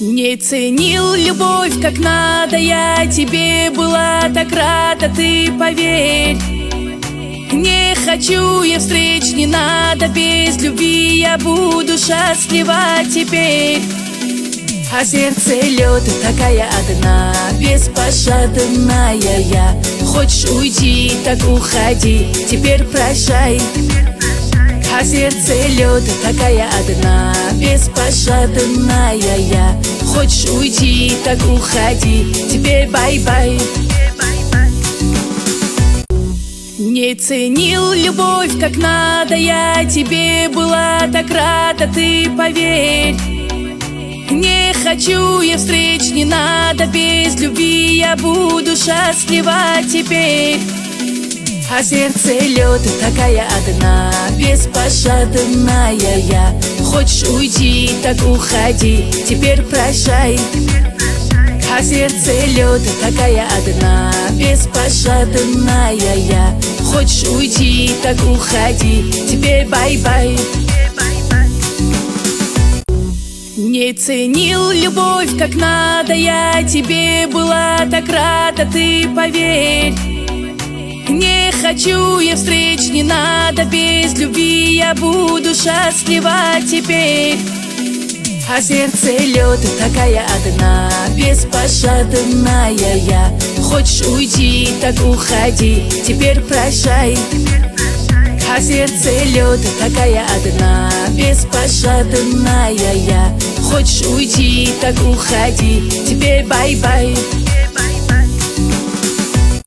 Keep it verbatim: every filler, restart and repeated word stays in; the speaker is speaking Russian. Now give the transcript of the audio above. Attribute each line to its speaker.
Speaker 1: Не ценил любовь как надо, я тебе была так рада, ты поверь. Не хочу я встреч, не надо, без любви я буду счастлива теперь. А сердце лед, такая одна, беспощадная я. Хочешь уйти, так уходи, теперь прощай. А сердце лед, такая одна, беспощадная я. Хочешь уйти, так уходи, теперь бай-бай. Не ценил любовь как надо, я тебе была так рада, ты поверь. Не хочу я встреч, не надо, без любви я буду счастлива теперь. А сердце лед, такая одна, беспощадная я. Хочешь уйти, так уходи, теперь прощай. А сердце лед, такая одна, беспощадная я. Хочешь уйти, так уходи, теперь бай-бай. Не ценил любовь как надо, я тебе была так рада, ты поверь. Не хочу я встреч, не надо, без любви я буду счастлива теперь. А сердце лед, такая одна, беспощадная я. Хочешь уйти, так уходи, теперь прощай. А сердце лед, такая одна, беспощадная я. Хочешь уйти, так уходи, теперь бай-бай.